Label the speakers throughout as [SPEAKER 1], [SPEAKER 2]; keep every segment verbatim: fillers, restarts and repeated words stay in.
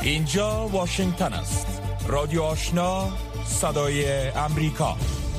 [SPEAKER 1] اینجا واشنگتن است. رادیو آشنا، صدای امریکا.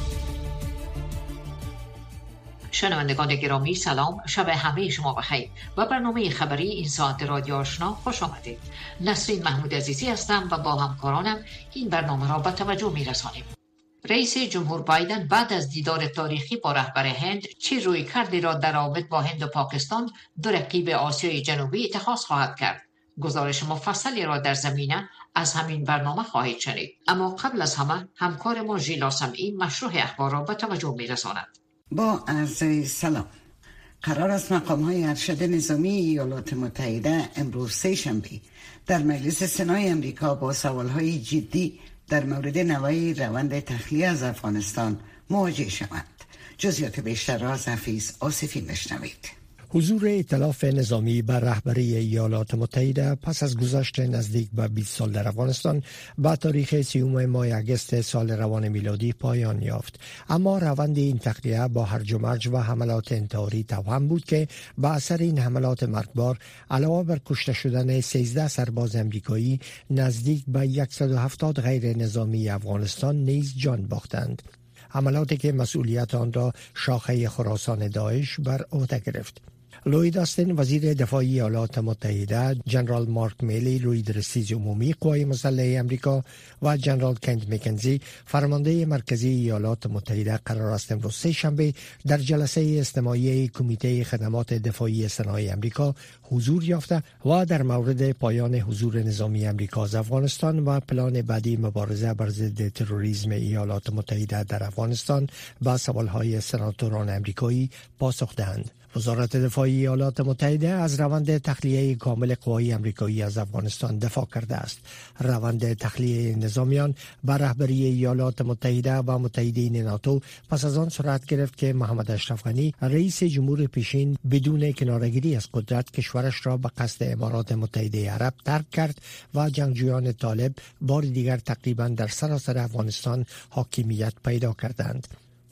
[SPEAKER 2] شنوندگان گرامی سلام، شب همه شما بخیر. و برنامه خبری این ساعت رادیو آشنا خوش آمدید. نسرین محمود عزیزی هستم و با همکارانم این برنامه را به توجه می رسانیم. رئیس جمهور بایدن بعد از دیدار تاریخی با رهبر هند چه روی کردی را در رابطه با هند و پاکستان دو رقیب آسیای جنوبی اتخاذ خواهد کرد. گزارش مفصلی را در زمینه از همین برنامه خواهید شنید. اما قبل از همه همکار ما ژیلا سمعی مشروع اخبار را به توجه می رساند.
[SPEAKER 3] با عرض سلام. قرار است مقام‌های ارشد نظامی ایالات متحده امروز سه شنبه در مجلس سنای امریکا با سوالهای جدی در مورد نوع روند تخلیه از افغانستان مواجه شوند. جزئیات بیشتر را از حفیظ آصفی بشنوید.
[SPEAKER 4] حضور ائتلاف نظامی بر رهبری ایالات متحده پس از گذشت نزدیک به بیست سال در افغانستان با تاریخ سیوم ماه اگست سال روان میلادی پایان یافت. اما روند این تخلیه با هرج و مرج و حملات انتحاری توأم بود که با اثر این حملات مرگبار علاوه بر کشته شدن سیزده سرباز امریکایی، نزدیک به صد و هفتاد غیر نظامی افغانستان نیز جان باختند. حملاتی که مسئولیت آن را شاخه خراسان داعش بر عهده گرفت. لوید آستین وزیر دفاع ایالات متحده، جنرال مارک میلی روی درستیز عمومی قوای مسلح امریکا و جنرال کنت مکنزی فرمانده مرکزی ایالات متحده قرار است امروز سه شنبه در جلسه استماعی کمیته خدمات دفاعی سنای امریکا حضور یافته و در مورد پایان حضور نظامی امریکا از افغانستان و پلان بعدی مبارزه بر ضد تروریسم ایالات متحده در افغانستان با سوالهای سناتوران امریکایی پاسخ دهند. وزارت دفاع ایالات متحده از روند تخلیه کامل قوای امریکایی از افغانستان دفاع کرده است. روند تخلیه نظامیان بر رهبری ایالات متحده و متحدین ناتو پس از آن صورت گرفت که محمد اشرف غنی رئیس جمهور پیشین بدون کناره‌گیری از قدرت کشورش را به قصد امارات متحده عرب ترک کرد و جنگجویان طالب بار دیگر تقریبا در سراسر افغانستان حاکمیت پیدا کردند.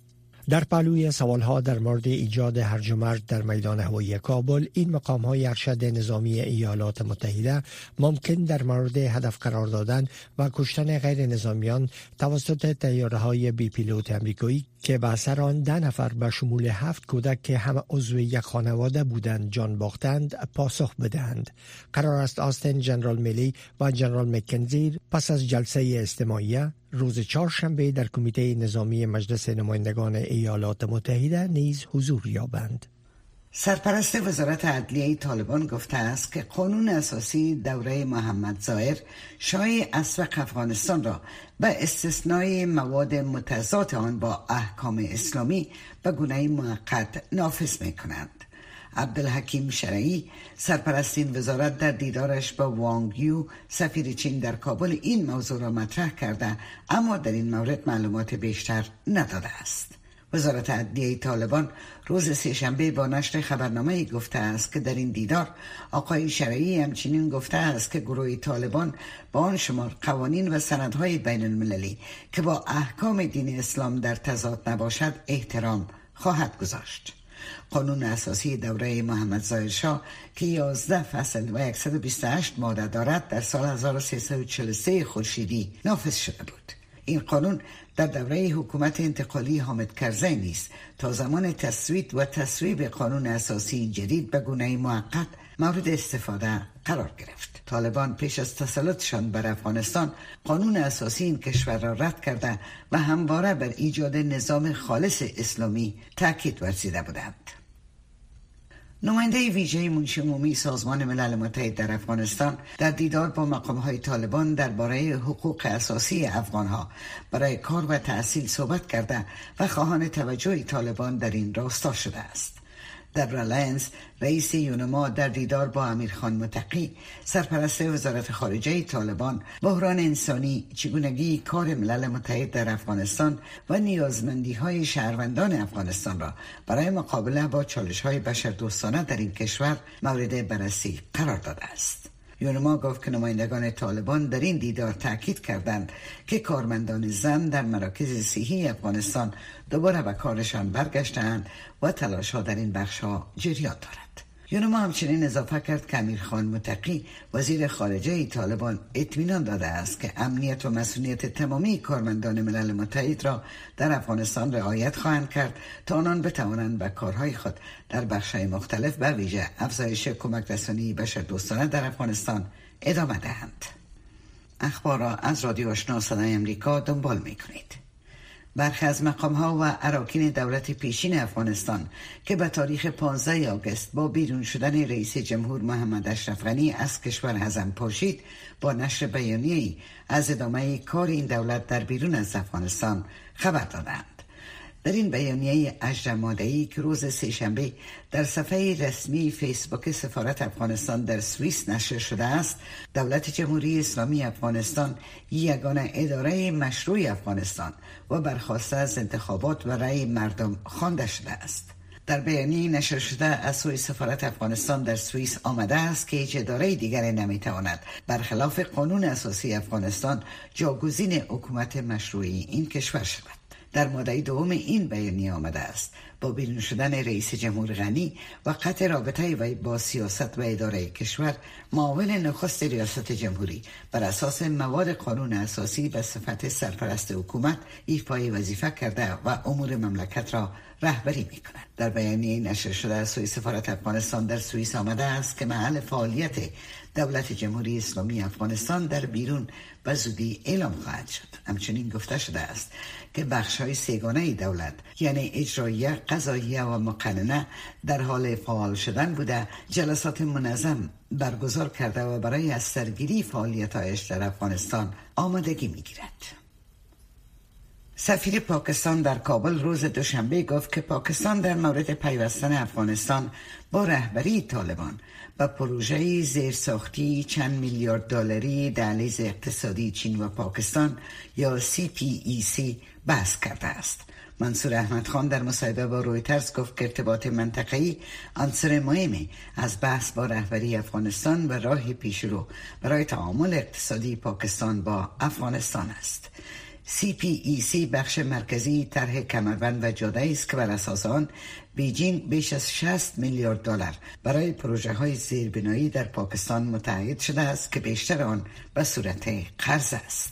[SPEAKER 4] در پهلوی سوالها در مورد ایجاد هرج و مرج در میدان هوایی کابل، این مقام‌های ارشد نظامی ایالات متحده ممکن در مورد هدف قرار دادن و کشتن غیر نظامیان توسط طیاره‌های بی پیلوت امریکایی که به اثر آن ده نفر به شمول هفت کودک که همه عضو یک خانواده بودند جان باختند پاسخ بدهند. قرار است آستین، جنرال میلی و جنرال مکنزی پس از جلسه استماعیه روز چهارشنبه در کمیته نظامی مجلس نمایندگان ایالات متحده نیز حضور یابند.
[SPEAKER 3] سرپرست وزارت عدلیه طالبان گفته است که قانون اساسی دوره محمد ظاهر شایع اسبق افغانستان را به استثنای مواد متضاد آن با احکام اسلامی به گونه موقت نافذ می کنند. عبدالحکیم شرعی، سرپرست این وزارت، در دیدارش با وانگ یو سفیر چین در کابل این موضوع را مطرح کرده، اما در این مورد معلومات بیشتر نداده است. وزارت عدلیه طالبان روز سه‌شنبه با نشر خبرنامه‌ای گفته است که در این دیدار آقای شرعی همچنین گفته است که گروه طالبان با آن شمار قوانین و سندهای بین المللی که با احکام دین اسلام در تضاد نباشد احترام خواهد گذاشت. قانون اساسی دوره محمد ظاهر شاه که یازده فصل و صد و بیست و هشت ماده دارد در سال هزار و سیصد و چهل و سه خورشیدی نافذ شده بود. این قانون در دوره حکومت انتقالی حامد کرزی نیز تا زمان تصویب و تصویب قانون اساسی جدید به گونه موقت مورد استفاده قرار گرفت. طالبان پیش از تسلطشان بر افغانستان قانون اساسی این کشور را رد کرده و همواره بر ایجاد نظام خالص اسلامی تاکید ورزیده بودند. نماینده ویژه منشی عمومی سازمان ملل متحد در افغانستان در دیدار با مقام‌های طالبان درباره حقوق اساسی افغان‌ها برای کار و تحصیل صحبت کرده و خواهان توجه طالبان در این راستا شده است. دبرا لنز، رئیس یونما، در دیدار با امیرخان متقی، سرپرست وزارت خارجه طالبان، بحران انسانی، چگونگی کار ملل متحد در افغانستان و نیازمندی‌های شهروندان افغانستان را برای مقابله با چالش‌های بشردوستانه در این کشور مورد بررسی قرار داده است. یونما گفت که نمایندگان طالبان در این دیدار تاکید کردند که کارمندان زن در مراکز صحی افغانستان دوباره به کارشان برگشتند و تلاش‌ها در این بخش‌ها جریان دارد. یونما همچنین اضافه کرد که امیرخان متقی وزیر خارجه طالبان اطمینان داده است که امنیت و مسئولیت تمامی کارمندان ملل متحد را در افغانستان رعایت خواهند کرد تا آنان بتوانند به کارهای خود در بخش‌های مختلف به ویژه افزایش کمک رسانی بشردوستانه در افغانستان ادامه دهند. اخبار را از رادیو آشنا صدای امریکا دنبال می‌کنید. برخی از مقام‌ها و اراکین دولت پیشین افغانستان که به تاریخ پانزده آگوست با بیرون شدن رئیس جمهور محمد اشرف غنی از کشور حزم پاشید، با نشر بیانیه‌ای از ادامه کار این دولت در بیرون از افغانستان خبر دادند. در این بیانیه اجرماده‌ای که روز سه‌شنبه در صفحه رسمی فیسبوک سفارت افغانستان در سوئیس نشر شده است، دولت جمهوری اسلامی افغانستان یگانه اداره مشروع افغانستان و برخواسته از انتخابات و رأی مردم خوانده شده است. در بیانیه نشر شده از سوی سفارت افغانستان در سوئیس آمده است که هیچ اداره دیگری نمیتواند برخلاف قانون اساسی افغانستان جاگزین حکومت مشروعی این کشور شود. در ماده دوم این بیانیه آمده است با بیرون شدن رئیس جمهور غنی و قطع رابطه وی با سیاست و اداره کشور، معاون نخست ریاست جمهوری بر اساس مواد قانون اساسی به صفت سرپرست حکومت ایفای وظیفه کرده و امور مملکت را رهبری می کند. در بیانیه نشر شده از سوی سفارت افغانستان در سوئیس آمده است که محل فعالیت دولت جمهوری اسلامی افغانستان در بیرون به زودی اعلام خواهد شد. همچنین گفته شده است که بخش‌های سه‌گانه دولت یعنی اجراییه، قضاییه و مقننه در حال فعال شدن بوده، جلسات منظم برگزار کرده و برای از سرگیری فعالیت‌هایش در افغانستان آمادگی می‌گیرد. سفیر پاکستان در کابل روز دوشنبه گفت که پاکستان در مورد پیوستن افغانستان با رهبری طالبان و پروژه زیرساختی چند میلیارد دلاری دهلیز اقتصادی چین و پاکستان یا سی پی ای سی بحث کرده است. منصور احمد خان در مصاحبه با رویترز گفت که ارتباط منطقه‌ای عنصر مهمی از بحث با رهبری افغانستان و راه پیشرو برای تعامل اقتصادی پاکستان با افغانستان است. سی پی ای سی بخش مرکزی طرح کمربند و جاده است که بر اساس آن بیجینگ بیش از شصت میلیارد دلار برای پروژه های زیربنایی در پاکستان متعهد شده است که بیشتر آن به صورت قرض است.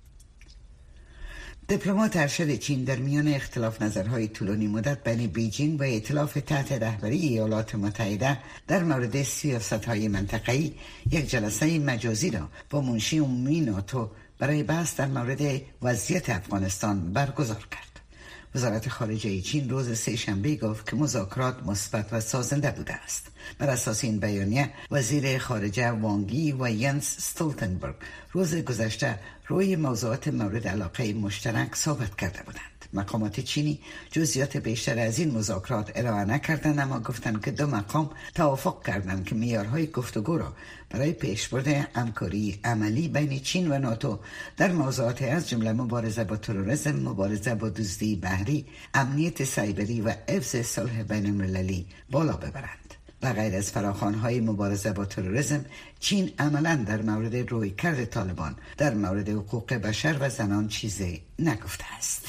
[SPEAKER 3] دیپلمات ارشد چین در میان اختلاف نظرهای طولانی مدت بین بیجینگ و ائتلاف تحت رهبری ایالات متحده در مورد سیاست‌های منطقه‌ای یک جلسه مجازی را با منشی عمومی ناتو برای بحث در مورد وضعیت افغانستان برگزار کرد. وزارت خارجه چین روز سه‌شنبه گفت که مذاکرات مثبت و سازنده بوده است. بر اساس این بیانیه وزیر خارجه وانگی و ینس استولتنبرگ روز گذشته روی موضوعات مورد علاقه مشترک صحبت کرده بودند. مقامات چینی جزئیات بیشتر از این مذاکرات ارائه نکردند، اما گفتند که دو مقام توافق کردند که معیارهای گفتگو را برای پیشبرد همکاری عملی بین چین و ناتو در موضوعات از جمله مبارزه با تروریسم، مبارزه با دزدی بحری، امنیت سایبری و حفظ صلح بین المللی بالا ببرند. و غیر از فراخوان‌های مبارزه با تروریسم، چین عملاً در مورد رویکرد طالبان در مورد حقوق بشر و زنان چیزی نگفته است.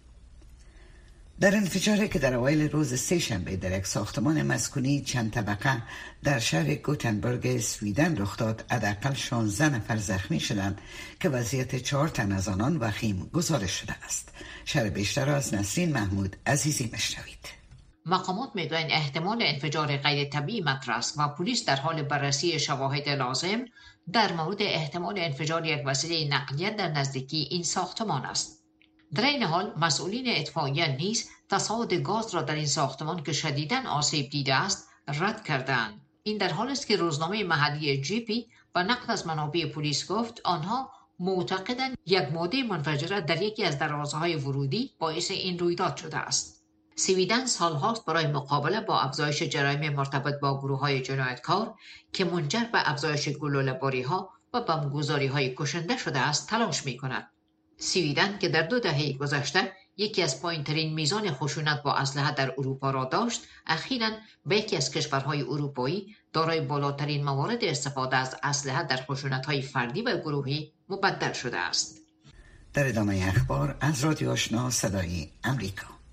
[SPEAKER 3] در انفجاری که در اوایل روز سه‌شنبه در یک ساختمان مسکونی چند طبقه در شهر گوتنبرگ سویدن رخ داد، حداقل شانزده نفر زخمی شدند که وضعیت چهار تن از آنان وخیم گزارش شده است. شرح بیشتر از نسرین محمود عزیزی مشنوید.
[SPEAKER 2] مقامات میگویند احتمال انفجار غیر طبیعی مطرح است و پلیس در حال بررسی شواهد لازم در مورد احتمال انفجار یک وسیله نقلیه در نزدیکی این ساختمان است. در این حال مسئولین اطفائیه نیز تصاعد گاز را در این ساختمان که شدیداً آسیب دیده است رد کردند. این در حالی است که روزنامه محلی جی پی با نقل از منابع پلیس گفت آنها معتقدند یک ماده منفجره در یکی از دروازه‌های ورودی باعث این رویداد شده است. سویدن سالهاست برای مقابله با افزایش جرایم مرتبط با گروه‌های جنایتکار که منجر به افزایش گلوله‌باری‌ها و بمبگذاری‌های کشنده شده است تلاش می‌کند. سویدن که در دو دهه گذشته یکی از پایین‌ترین میزان خشونت با اسلحه در اروپا را داشت، اخیراً به یکی از کشورهای اروپایی دارای بالاترین موارد استفاده از اسلحه در خشونت‌های فردی و گروهی مبدل شده است.
[SPEAKER 3] در ادامه اخبار از رادیو آشنا صدای امریکا،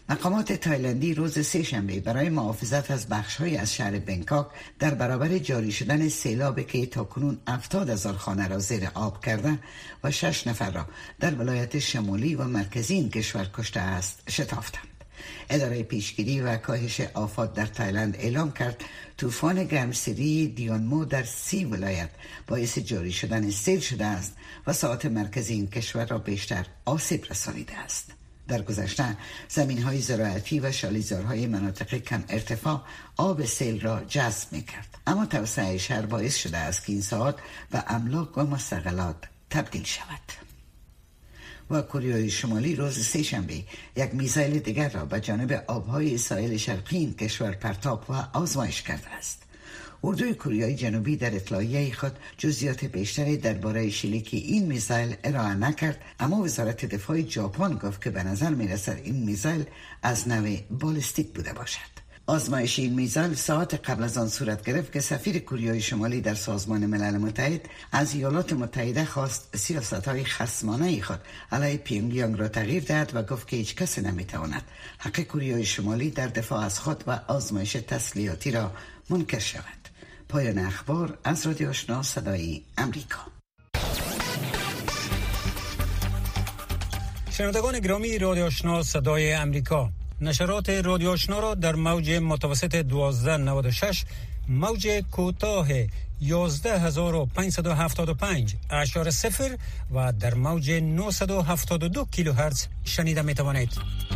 [SPEAKER 3] مقامات تایلندی روز سه‌شنبه برای محافظت از بخش‌هایی از شهر بنکاک در برابر جاری شدن سیلابی که تاکنون هفتاد هزار خانه را زیر آب کرده و شش نفر را در ولایت شمالی و مرکزی این کشور کشته است شتافتند. اداره پیشگیری و کاهش آفات در تایلند اعلام کرد طوفان گرمسیری دیانمو در سی ولایت باعث جاری شدن سیل شده است و ساحات مرکزی این کشور را بیشتر آسیب رسانیده است. در گذشته زمین‌های زراعتی و شالیزارهای مناطق کم ارتفاع آب سیل را جذب می‌کرد، اما توسعه شهر باعث شده است که این ساحات به املاک و مستقلات تبدیل شود. و کره شمالی روز سه‌شنبه یک میزایل دیگر را به جانب آبهای ساحل شرقی این کشور پرتاب و آزمایش کرده است. اردوی کره جنوبی در اطلاعیه خود جزئیات بیشتری درباره شلیک این میزایل ارائه نکرد، اما وزارت دفاع ژاپن گفت که به نظر میرسد این میزایل از نوع بالستیک بوده باشد. آزمایش این میزایل ساعت قبل از آن صورت گرفت که سفیر کره شمالی در سازمان ملل متحد از ایالات متحده خواست سیاست‌های خصمانه خود علیه پیونگیانگ را تغییر دهد و گفت که هیچ کسی نمیتواند حق کره شمالی در دفاع از خود و آزمایش تسلیحاتی را منکر شود. پایان اخبار از رادیو آشنا صدای امریکا.
[SPEAKER 5] شنوندگان گرامی رادیو آشنا صدای امریکا، نشرات رادیو آشنا را در موج متوسط دوازده نود و شش، موج کوتاه یازده هزار و پانصد و هفتاد و پنج اشاره صفر و در موج نهصد و هفتاد و دو کیلوهرتز شنیده می توانید.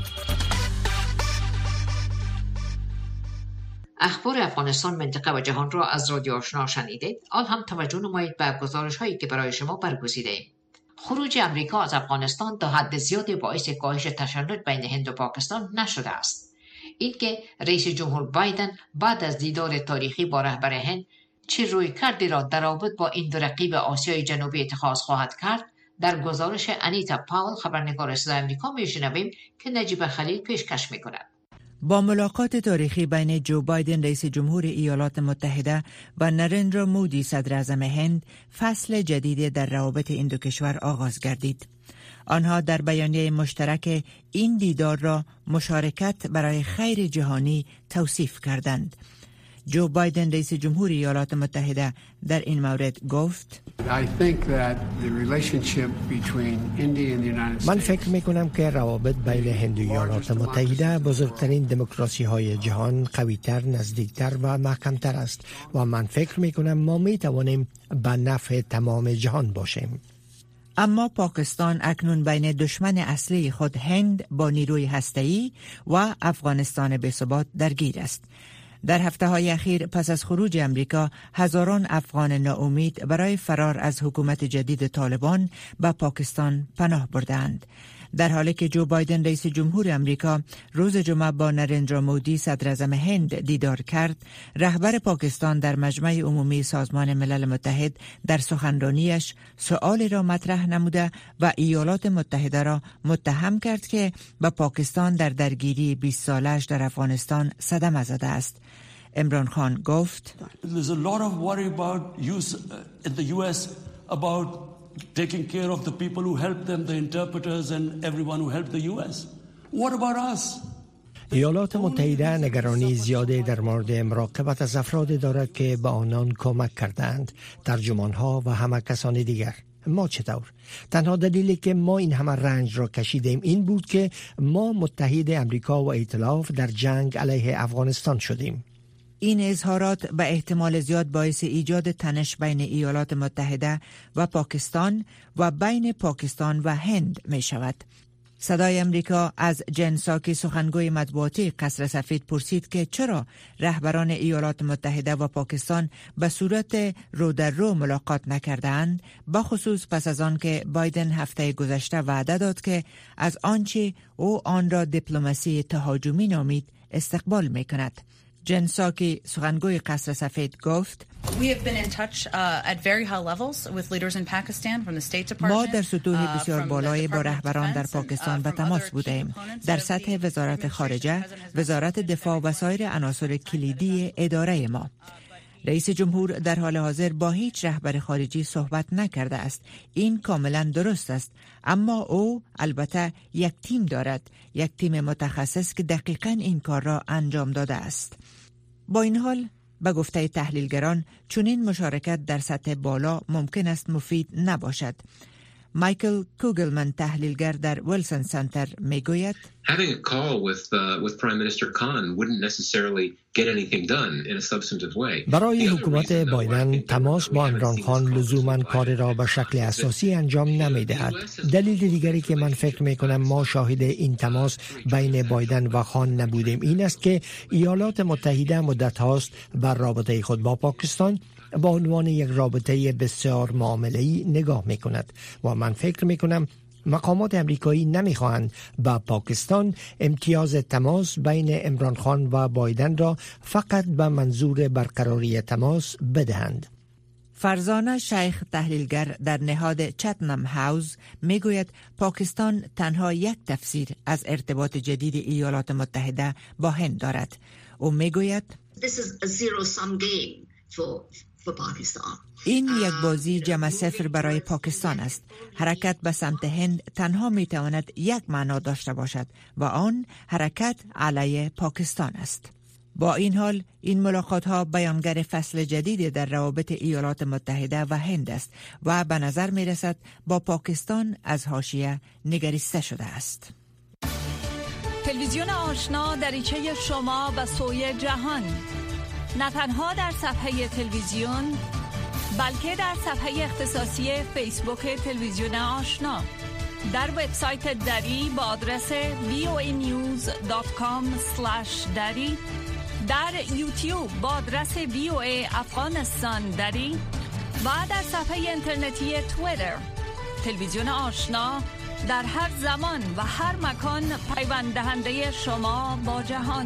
[SPEAKER 2] اخبار افغانستان، منطقه و جهان را از رادیو آشنا شنیدید. آن هم توجه نمایید به گزارش هایی که برای شما برگزیده ایم. خروج امریکا از افغانستان تا حد زیادی باعث کاهش تشنج بین هند و پاکستان نشده است. اینکه رئیس جمهور بایدن بعد از دیدار تاریخی با رهبر هند چه رویکردی را در رابطه با این دو رقیب آسیای جنوبی اتخاذ خواهد کرد، در گزارش انیتا پاول خبرنگار صدای آمریکا میشنویم که نجیب خلیل پیشکش میکند.
[SPEAKER 6] با ملاقات تاریخی بین جو بایدن رئیس جمهور ایالات متحده و نریندرا مودی صدر اعظم هند، فصل جدیدی در روابط این دو کشور آغاز گردید. آنها در بیانیه مشترک این دیدار را مشارکت برای خیر جهانی توصیف کردند. جو بایدن رئیس جمهور ایالات متحده در این مورد گفت:
[SPEAKER 4] من فکر می کنم که روابط بین هند و ایالات متحده بزرگترین دموکراسی های جهان قویتر، نزدیکتر و محکمتر است و من فکر می کنم ما می توانیم به نفع تمام جهان باشیم.
[SPEAKER 6] اما پاکستان اکنون بین دشمن اصلی خود هند با نیروی هسته‌ای و افغانستان بی‌ثبات درگیر است. در هفته های اخیر پس از خروج امریکا، هزاران افغان ناامید برای فرار از حکومت جدید طالبان به پاکستان پناه بردند. در حالی که جو بایدن رئیس جمهور امریکا روز جمعه با نریندرا مودی صدر اعظم هند دیدار کرد، رهبر پاکستان در مجمع عمومی سازمان ملل متحد در سخنرانیش سؤالی را مطرح نموده و ایالات متحده را متهم کرد که به پاکستان در درگیری بیست سالش در افغانستان صدمه زده است. عمران خان گفت:
[SPEAKER 7] There's a lot of worry about use in the U S about taking care of the people who helped them, the interpreters and everyone who helped the U S. What about us?
[SPEAKER 4] ایالات متحده نگرانی زیاده در مورد مراقبت از افراد دارد که به آنان کمک کردند، ترجمانها و همه کسان دیگر. ما چطور؟ تنها دلیلی که ما این همه رنج را کشیدیم این بود که ما متحد امریکا و ائتلاف در جنگ علیه افغانستان شدیم.
[SPEAKER 6] این اظهارات به احتمال زیاد باعث ایجاد تنش بین ایالات متحده و پاکستان و بین پاکستان و هند می شود. صدای امریکا از جن ساکی، سخنگوی مطبوعاتی قصر سفید، پرسید که چرا رهبران ایالات متحده و پاکستان به صورت رو در رو ملاقات نکردند، بخصوص پس از آن که بایدن هفته گذشته وعده داد که از آنچه او آن را دیپلماسی تهاجمی نامید استقبال می کند. جن ساکی، سخنگوی قصر سفید، گفت: ما در سطوح بسیار بالای با رهبران در پاکستان به تماس بودیم، در سطح وزارت خارجه، وزارت دفاع و سایر عناصر کلیدی اداره ما. رئیس جمهور در حال حاضر با هیچ رهبر خارجی صحبت نکرده است. این کاملا درست است، اما او البته یک تیم دارد، یک تیم متخصص که دقیقاً این کار را انجام داده است. با این حال به گفته تحلیلگران چنین مشارکت در سطح بالا ممکن است مفید نباشد. مایکل کوگلمن تحلیلگر در ویلسون سنتر میگوید
[SPEAKER 8] Having a call with uh, with Prime Minister Khan wouldn't necessarily get anything done in a substantive way.
[SPEAKER 4] برای حکومت بایدن تماس با عمران خان لزوما کار را به شکل اساسی انجام نمی‌دهد. دلیل دیگری که من فکر می‌کنم ما شاهد این تماس بین بایدن و خان نبودیم این است که ایالات متحده مدت هاست بر رابطه خود با پاکستان با عنوان یک رابطه بسیار معامله‌ای نگاه می‌کند و من فکر می‌کنم مقامات امریکایی نمی‌خواهند با پاکستان امتیاز تماس بین عمران خان و بایدن را فقط به منظور برقراری تماس بدهند.
[SPEAKER 6] فرزانه شیخ تحلیلگر در نهاد چتنم هاوس میگوید پاکستان تنها یک تفسیر از ارتباط جدید ایالات متحده با هند دارد. او میگوید
[SPEAKER 9] This is a zero-sum game for
[SPEAKER 6] این یک بازی جمع صفر برای پاکستان است. حرکت به سمت هند تنها می تواند یک معنا داشته باشد و آن حرکت علیه پاکستان است. با این حال این ملاقات ها بیانگر فصل جدید در روابط ایالات متحده و هند است و به نظر می رسد با پاکستان از حاشیه نگریسته شده است.
[SPEAKER 10] تلویزیون آشنا دریچه شما و سوی جهان، نه تنها در صفحه تلویزیون بلکه در صفحه اختصاصی فیسبوک تلویزیون آشنا، در وبسایت دری با آدرس وی او ای نیوز دات کام اسلش دری، در یوتیوب با آدرس وی او ای افغانستان دری و در صفحه اینترنتی توییتر. تلویزیون آشنا در هر زمان و هر مکان پیوند دهنده شما با جهان.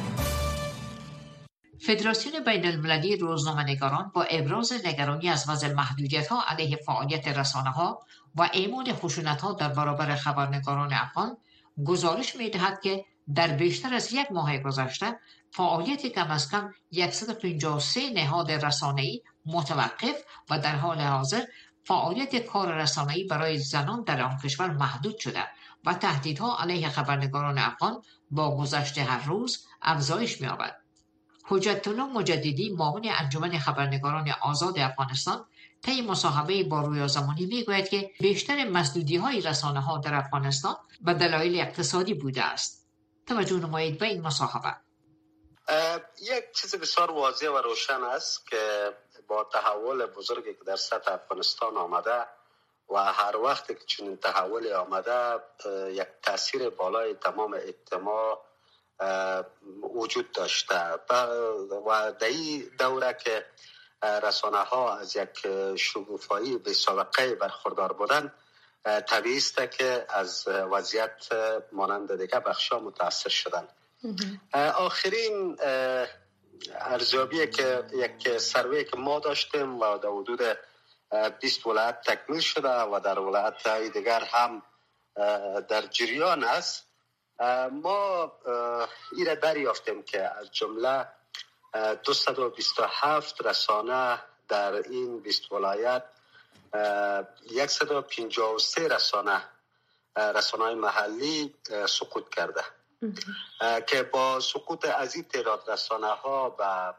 [SPEAKER 2] فدراسیون بین المللی روزنامه‌نگاران با ابراز نگرانی از وضع محدودیت‌ها علیه فعالیت رسانه‌ها و اعمال خشونت‌ها در برابر خبرنگاران افغان گزارش می‌دهد که در بیشتر از یک ماه گذشته فعالیت کم از کم صد و پنجاه و سه نهاد رسانه‌ای متوقف و در حال حاضر فعالیت کار رسانه‌ای برای زنان در آن کشور محدود شده و تهدیدها علیه خبرنگاران افغان با گذشت هر روز افزایش می‌یابد. حجت الله مجددی معاون انجمن خبرنگاران آزاد افغانستان طی مصاحبه با رویا زمانی میگوید که بیشتر مسدودی‌های رسانه‌ها در افغانستان به دلایل اقتصادی بوده است. توجه نمایید به این مصاحبه.
[SPEAKER 11] یک چیز بسیار واضح و روشن است که با تحول بزرگی که در سطح افغانستان آمده و هر وقت که چنین تحولی آمده یک تاثیر بالای تمام اجتماع وجود داشته و در این دوره که رسانه ها از یک شگوفایی به سابقه برخوردار بودن، طبیعی است که از وضعیت مانند دیگه بخشا متاثر شدن. آخرین ارزیابی که یک سروی که ما داشتیم و در حدود بیست ولایت تکمیل شده و در ولایت های دیگر هم در جریان است، ما این را دریافتیم که از جمله دویست و بیست و هفت رسانه در این بیست ولایت صد و پنجاه و سه رسانه رسانه‌های محلی سقوط کرده که با سقوط از این تعداد رسانه ها و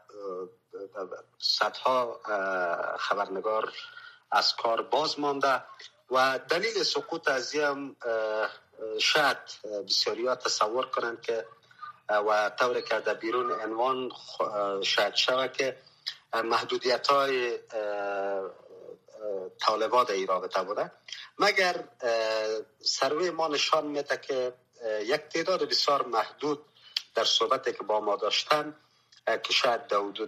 [SPEAKER 11] صدها خبرنگار از کار باز مانده و دلیل سقوط از این شاید بسیاری ها تصور کنند که و طوری که در بیرون عنوان شاید شود که محدودیت های طالبان در این رابطه بوده، مگر سروی ما نشان میده که یک تعداد بسیار محدود در صحبتی که با ما داشتن که شاید در حدود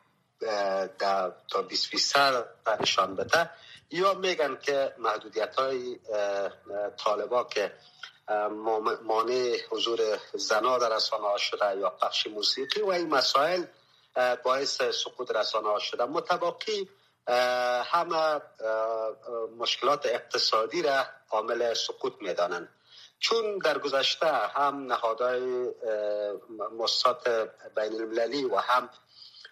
[SPEAKER 11] تا بیست فیصد نشان بده، یا میگن که محدودیت های طالبان که مانع حضور زنا در رسانه ها شده یا پخش موسیقی و این مسائل باعث سقوط رسانه ها شده. متباقی همه مشکلات اقتصادی را عامل سقوط میدانند، چون در گذشته هم نهادهای مؤسسات بین المللی و هم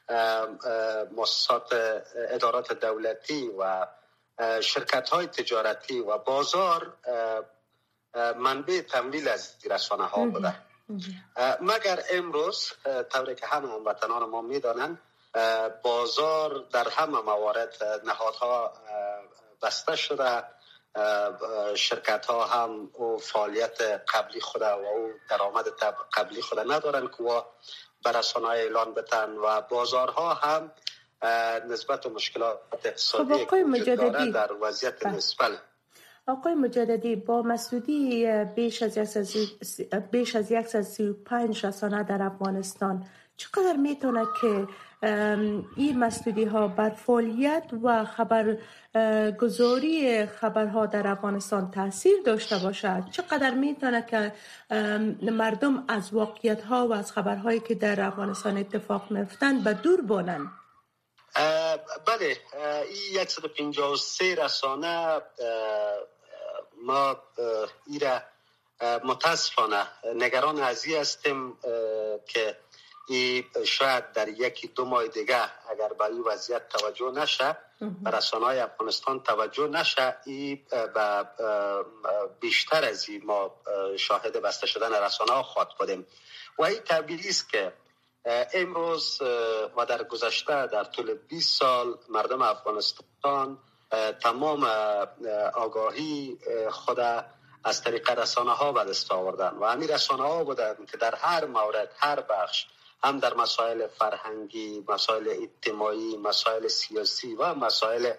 [SPEAKER 11] مؤسسات ادارات دولتی و شرکت های تجارتی و بازار منبع تمویل از رسانه ها بوده. مگر امروز طوری که همه هموطنان ما میدانند بازار در همه موارد نهادها بسته شده، شرکت ها هم او فعالیت قبلی خود و او درآمد قبلی خود ندارن که و به رسانه اعلان بتن و بازارها هم نسبت و مشکلات اقتصادی که وجود داره در وضعیت نسبت.
[SPEAKER 12] آقای مجددی، با مسدودی بیش از بیش از صد و سی و پنج رسانه در افغانستان چقدر میتونه که این مسدودی ها بر فعالیت و خبرگزاری خبرها در افغانستان تاثیر داشته باشد؟ چقدر میتونه که مردم از واقعیت ها و از خبرهایی که در افغانستان اتفاق میفتند به دور بانند؟
[SPEAKER 11] بله، این صد و پنجاه و سه رسانه ما ایره متاسفانه نگران از این هستیم که ای شاید در یکی دو ماه دیگه اگر به این وضعیت توجه نشه، به رسانه‌های افغانستان توجه نشه، ای به بیشتر از این ما شاهد بسته شدن رسانه‌ها خواهد بودیم. و این طبیعی است که امروز و در گذشته در طول بیست سال مردم افغانستان تمام آگاهی خود از طریق رسانه‌ها به دست آوردن و همین رسانه‌ها بودن که در هر مورد، هر بخش، هم در مسائل فرهنگی، مسائل اجتماعی، مسائل سیاسی و مسائل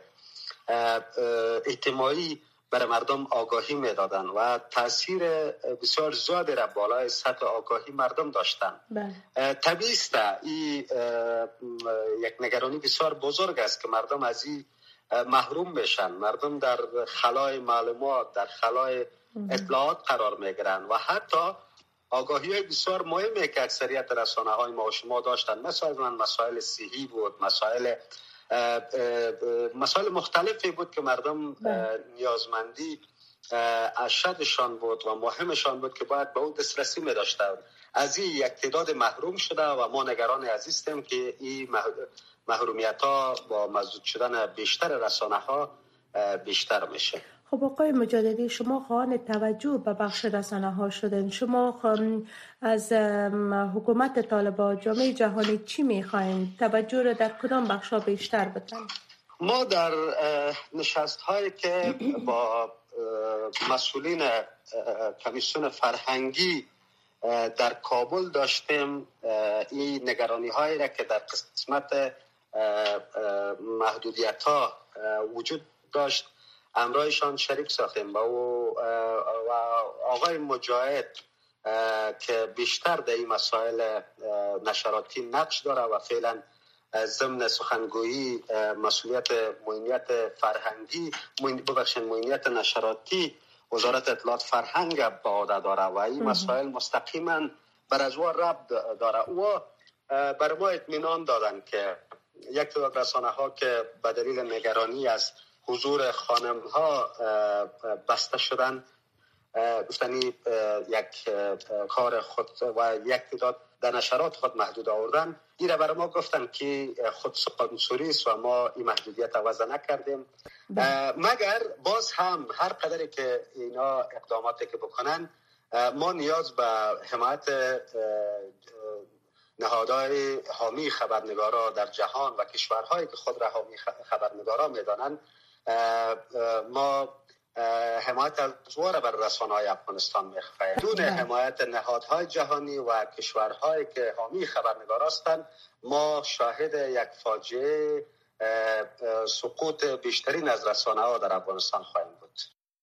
[SPEAKER 11] اجتماعی برای مردم آگاهی میدادن و تاثیر بسیار زیادی را بالای سطح آگاهی مردم داشتن. طبیعی است این یک نگرانی بسیار بزرگ است که مردم از این محروم بشن. مردم در خلای معلومات، در خلای اطلاعات قرار میگیرن و حتی آگاهی های بسیار مهمی که اکثریت رسانه های ما و شما داشتن، مثلا مسائل صحی بود، مسائل مسائل مختلفی بود که مردم نیازمندی اشدشان بود و مهمشان بود که باید به اون دسترسی می داشتن. از این یک تعداد محروم شده و ما نگران از هستیم که این محرومیت ها با مسدود شدن بیشتر رسانه ها بیشتر میشه.
[SPEAKER 12] خب آقای مجددی، شما خواهان توجه به بخش رسانه ها شدن. شما از حکومت طالبان، جامعه جهانی چی میخواین؟ توجه رو در کدام بخش ها بیشتر بدن؟
[SPEAKER 11] ما در نشست هایی که با مسئولین کمیسیون فرهنگی در کابل داشتیم، این نگرانی هایی را که در قسمت محدودیت ها وجود داشت امرایشان شریک ساختیم و آقای مجاهد که بیشتر در این مسائل نشراتی نقش داره و فعلا ضمن سخنگویی مسئولیت معینیت فرهنگی ببخشید معینیت نشراتی وزارت اطلاعات فرهنگ به عهده داره و این مسائل مستقیما بر از او ربط داره. و بر ما اطمینان دادن که یک تعداد رسانه ها که به دلیل نگرانی از حضور خانم ها بسته شدن گفتنی یک کار خود و یک تعداد در نشرات خود محدود آوردن، این را برای ما گفتن که خود سانسوری است و ما این محدودیت عوض نکردیم. مگر باز هم هر قدری که اینا اقداماتی که بکنن ما نیاز به حمایت نهادهای حامی خبرنگارا در جهان و کشورهایی که خود را حامی خبرنگارا میدانند ما حمایت از زور بر رسانه‌های افغانستان میخواهیم. دون حمایت نهادهای جهانی و کشورهایی که حامی خبرنگار هستند ما شاهد یک فاجعه سقوط بیشترین از رسانه‌ها در افغانستان خواهیم بود.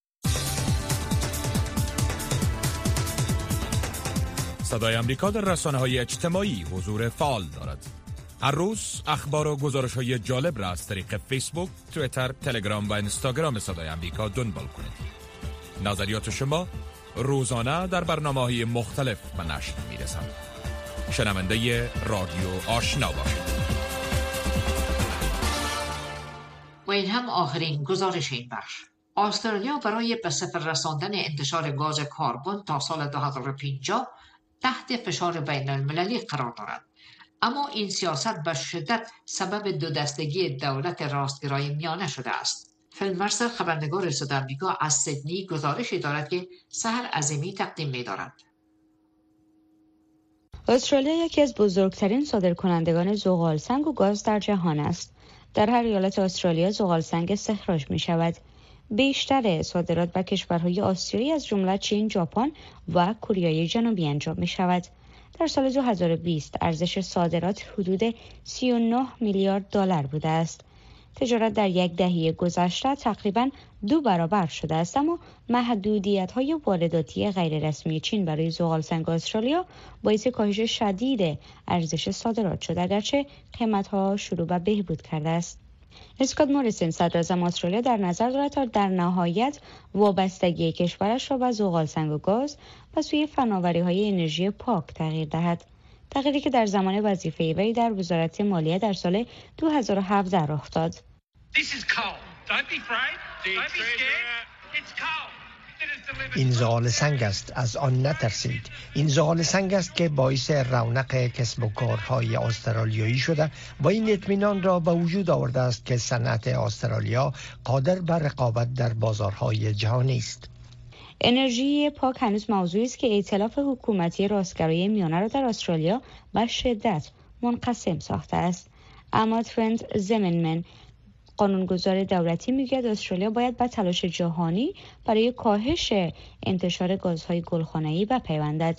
[SPEAKER 1] صدای امریکا در رسانه‌های اجتماعی حضور فعال دارد. هر روز اخبار و گزارش‌های جالب را از طریق فیسبوک، توییتر، تلگرام و اینستاگرام صدای امریکا دنبال کنید. نظریات شما روزانه در برنامه‌های مختلف به نشر می‌رسند. شنونده رادیو آشنا باشید.
[SPEAKER 2] و این هم آخرین گزارش این بخش. استرالیا برای به صفر رساندن انتشار گاز کربن تا سال دو هزار و پنجاه تحت فشار بین المللی قرار دارد. اما این سیاست به شدت سبب دو دستگی دولت راستگرای میانه شده است. فیل مرسل خبرنگار صدای آمریکا از سیدنی گزارشی دارد که سحر عظیمی تقدیم می‌دارد.
[SPEAKER 13] استرالیا یکی از بزرگترین صادرکنندگان زغالسنگ و گاز در جهان است. در هر ایالت استرالیا زغالسنگ استخراج می شود. بیشتر صادرات به کشورهای آسیایی از جمله چین، ژاپن و کره جنوبی انجام می شود. در سال دو هزار و بیست ارزش صادرات حدود سی و نه میلیارد دلار بوده است. تجارت در یک دهه گذشته تقریباً دو برابر شده است، اما محدودیت‌های وارداتی غیررسمی چین برای زغالسنگ استرالیا باعث کاهش شدید ارزش صادرات شد، اگرچه قیمت‌ها شروع به بهبود کرده است. اسکات موریسون صدراعظم استرالیا در نظر دارد تا در نهایت وابستگی کشورش را به زغالسنگ و گاز و سوی فناوری‌های انرژی پاک تغییر دهد. تغییری که در زمان وظیفه وی در وزارت مالیه در سال دو هزار و هفده رخ داد.
[SPEAKER 4] این زغال سنگ است، از آن نترسید. این زغال سنگ است که باعث رونق کسب و کارهای استرالیایی شده و این اطمینان را به وجود آورده است که صنعت استرالیا قادر بر رقابت در بازارهای جهانی است.
[SPEAKER 13] انرژی پاک هنوز موضوعی است که ائتلاف حکومتی راستگرای میانه را در استرالیا به شدت منقسم ساخته است. اما ترنت زمینمن، قانونگذار دولتی، میگوید استرالیا باید به تلاش جهانی برای کاهش انتشار گازهای گلخانه‌ای بپیوندد.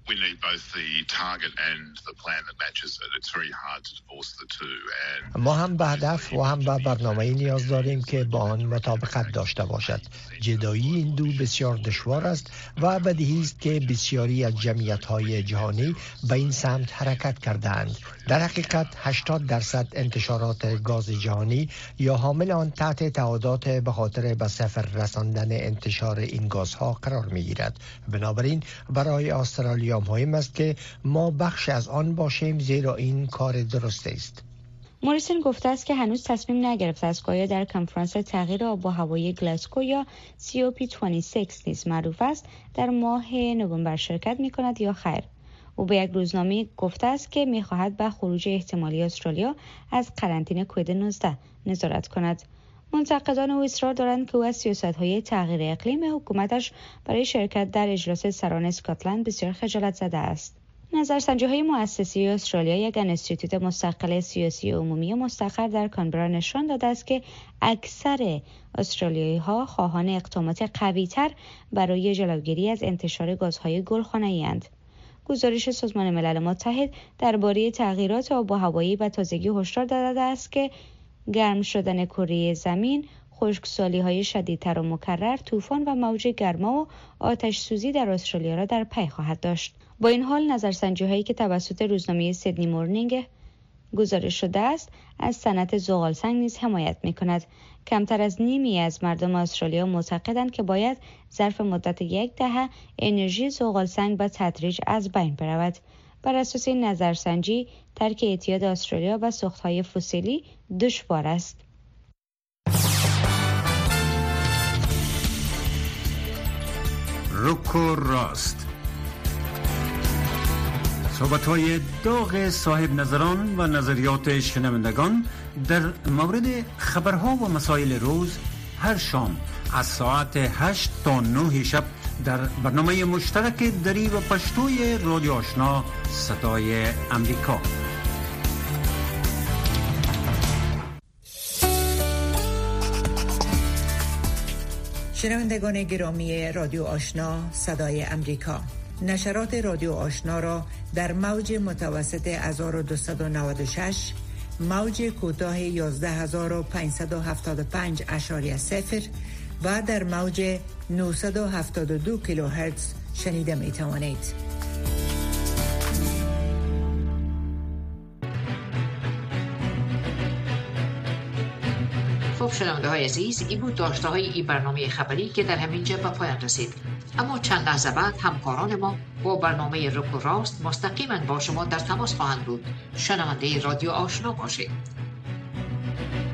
[SPEAKER 4] ما هم به هدف و هم به برنامه‌ای نیاز داریم که با آن مطابقت داشته باشد. جدایی این دو بسیار دشوار است و بدیهی است که بسیاری از جمعیت‌های جهانی به این سمت حرکت کردند. در حقیقت هشتاد درصد انتشارات گاز جهانی یا حامل آن تحت تعهدات به خاطر به صفر رساندن انتشار این گازها قرار می‌گیرد. بنابراین برای استرالیا مهم است که ما بخش از آن باشیم، زیرا این کار درست است.
[SPEAKER 13] موریسون گفته است که هنوز تصمیم نگرفته است که آیا در کنفرانس تغییر آب و هوای گلاسکو یا سی او پی بیست و شش نیز معروف است در ماه نوامبر شرکت می کند یا خیر. او به یک روزنامه گفته است که می خواهد به خروج احتمالی استرالیا از قرنطینه کووید نوزده نظارت کند. منتقدان او اصرار دارند که او از سیاست‌های تغییر اقلیم حکومتش برای شرکت در اجلاس سران اسکاتلند بسیار خجالت زده است. نظرسنجی‌های مؤسسه استرالیا، یک انستیتوت مستقل سیاسی عمومی مستقر در کانبرا، نشان داده است که اکثر استرالیایی‌ها خواهان اقدامات قوی‌تر برای جلوگیری از انتشار گازهای گلخانه‌ای‌اند. گزارش سازمان ملل متحد درباره تغییرات آب و هوایی به تازگی هشدار داده است که گرم شدن کره زمین، خشکسالی‌های شدیدتر و مکرر، طوفان و موج گرما و آتش سوزی در استرالیا را در پی خواهد داشت. با این حال نظرسنجی‌هایی که توسط روزنامه سیدنی مورنینگ گزارش شده است از صنعت زغالسنگ نیز حمایت می‌کند. کمتر از نیمی از مردم استرالیا معتقدند که باید ظرف مدت یک دهه انرژی زغالسنگ به تدریج از بین برود. بر اساس این نظرسنجی ترک اعتیاد استرالیا به سوخت‌های فسیلی دشوار است.
[SPEAKER 14] روکو راست، صحبت‌های داغ صاحب نظران و نظریات شنوندگان در مورد خبرها و مسائل روز هر شام از ساعت هشت تا نه شب در برنامه مشترک دری و پشتوی رادیو آشنا صدای امریکا.
[SPEAKER 6] شنوندگان گرامی رادیو آشنا صدای امریکا، نشرات رادیو آشنا را در موج متوسط هزار و دویست و نود و شش، موج کوتاه یازده هزار و پانصد و هفتاد و پنج اشاری صفر و در موج نهصد و هفتاد و دو کیلوهرتز شنیده می توانید.
[SPEAKER 2] خب شنونده های عزیز، این بود داشته های این برنامه خبری که در همین جا به پایان رسید. اما چند لحظه بعد همکاران ما با برنامه روکو راست مستقیما با شما در تماس خواهند بود. شنونده رادیو آشنا باشید.